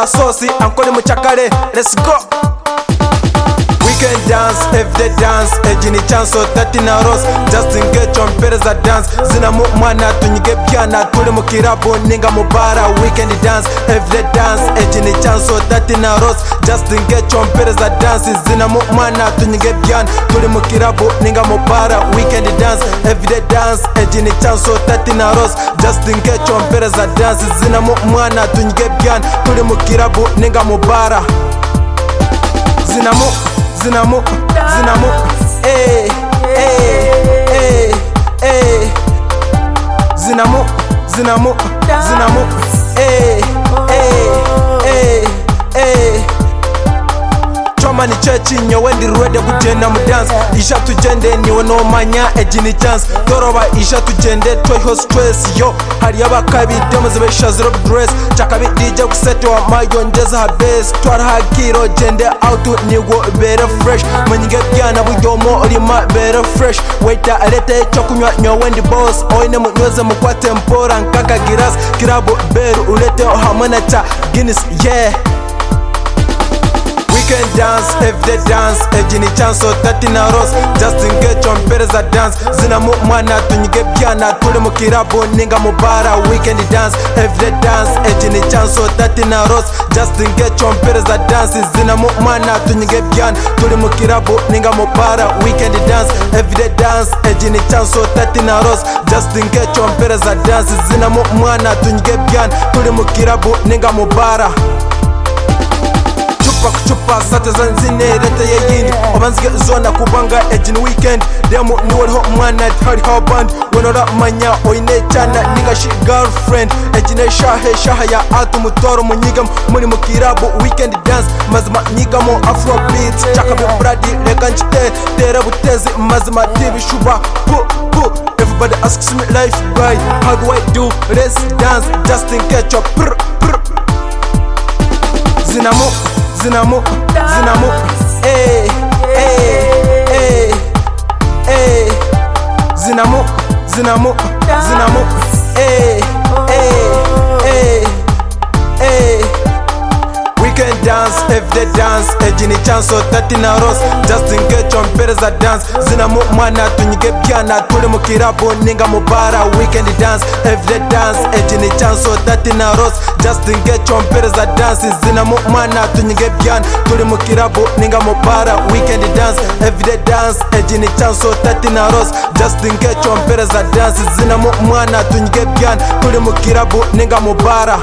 sosi ankole muchakale. Let's go. We can dance, everyday dance. Ejini chanso tati na ros. Justin Getcho mpereza dance. Zina mu mwana tunyige piana. Tuli mukirabu ninga mubara. Weekend dance, everyday dance. Ejini chanso tati na ros. Justin Getcho mpereza dance. Zina mu mwana tunyige piana. Tuli mukirabu ninga mubara. Weekend dance, everyday dance. Ejini chanso tati na ros. Justin Getcho mpereza dance. Zina mu mwana tunyige piana. Tuli mukirabu ninga mubara. Zinamu, zinamu, zinamu, eh, eh, eh, zinamu, zinamu, zinamu, eh, Choma ni chechi nyowe ndi rwede kugenda mu dance. Isha tugende niwe no manya ejini chance. Toroba isha tugende twiho stress yo. Hari abakabi demo zibesha zero dress. Chakabi DJ kuseto wa mayo njeza ha base. Twara ha kiro jende out niwo better fresh. Manyige byana budomo olima better fresh. Waita alete chokunywa nyowe ndi boss. Oine munyoze mukwa tempora nkaka giras. Kirabo beru ulete hamana cha Guinness yeah. We can dance, everyday dance. Ejini chanso tati na ros. Justin Getcho mpereza dance. Zina mu mwana tunyige piana. Tuli mukirabu ninga mubara. Weekend dance, everyday dance. Ejini chanso tati na ros. Justin Getcho mpereza dance. Zina mu mwana tunyige piana. Tuli mukirabu ninga mubara. Weekend dance, everyday dance. Ejini chanso tati na ros. Justin Getcho mpereza dance. Zina mu mwana tunyige piana. Tuli mukirabu ninga mubara. Chupa sate zanzine rete ye yindi. Obanzige zona kubanga ejini weekend. Demo ni waliho mwana hari how band. Wenora manya oine chana nigga she girlfriend. Ejine shahe ya atu mutoro munyigam. Muni mukirabu weekend dance. Mazima nyigamo afro beat. Chaka bi bradi lekanchite. Tera butezi mazima tibi shuba. Everybody asks me life guy. How do I do? Let's dance. Justin Getcho prr. Zinamu, zinamu, zinamu, eh, zinamu, zinamu, zinamu, We can dance, everyday dance. Ejini chanso tati na ros. Justin Getcho mpereza dance. Zinamu mwana tunyige piana. Tuli mukirabu ninga mubara. Weekend dance, everyday dance. Ejini chanso tati na ros. Justin Getcho mpereza dance. Zinamu mwana tunyige piana. Tuli mukirabu ninga mubara. Weekend dance, everyday dance. Ejini chanso tati na ros. Justin Getcho mpereza dance. Zinamu mwana tunyige piana. Tuli mukirabu ninga mubara.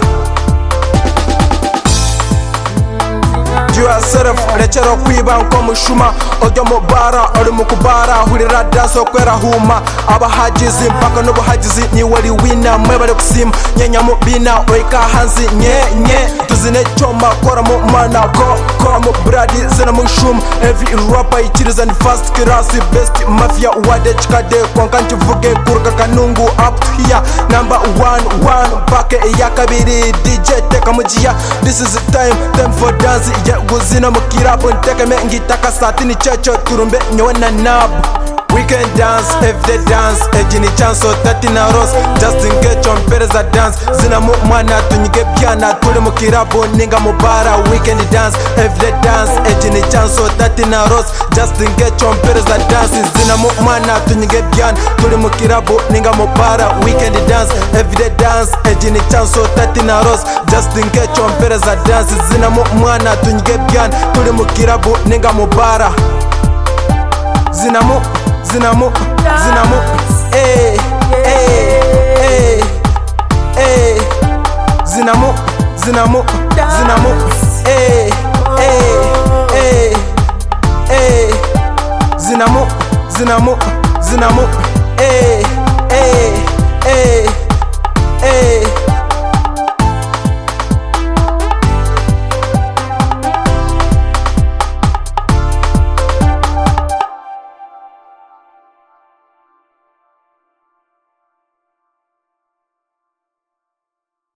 Yourself, lechero kwiba nko mushuma. Ojo mubara, ori mukubara. Hurira danso kwera huma. Abahajizi mpaka n'ubuhajizi ni wali wina. Mwe bari kusima nyenya mubina. Oika hanzi nye tuzine choma kora mu mana kora mu bradi zina mu shum. Every rapper ichiriza ni fast kirasi best mafia wade chikade kwankanchi vuge kuruka kanungu up here number one pake ya kabiri DJ teka mujia. This is the time for dance. Guzina mukirabu nteke me ngitaka satini checho turumbe nyowe na nabu. We can dance, everyday dance. Ejini chanso tati na ros. Justin Getcho mpereza dance. Zina mu mwana tunyige piana. Tuli mukirabu ninga mubara. Weekend dance, everyday dance. Ejini chanso tati na ros. Justin Getcho mpereza dance. Zina mu mwana tunyige piana. Tuli mukirabu ninga mubara. Weekend dance, everyday dance. Ejini chanso tati na ros. Justin Getcho mpereza dance. Zina mu mwana tunyige piana. Tuli mukirabu ninga mubara. Zinamu, zinamu, zinamu, zinamu, zinamu, zinamu, zinamu, zinamu, zinamu.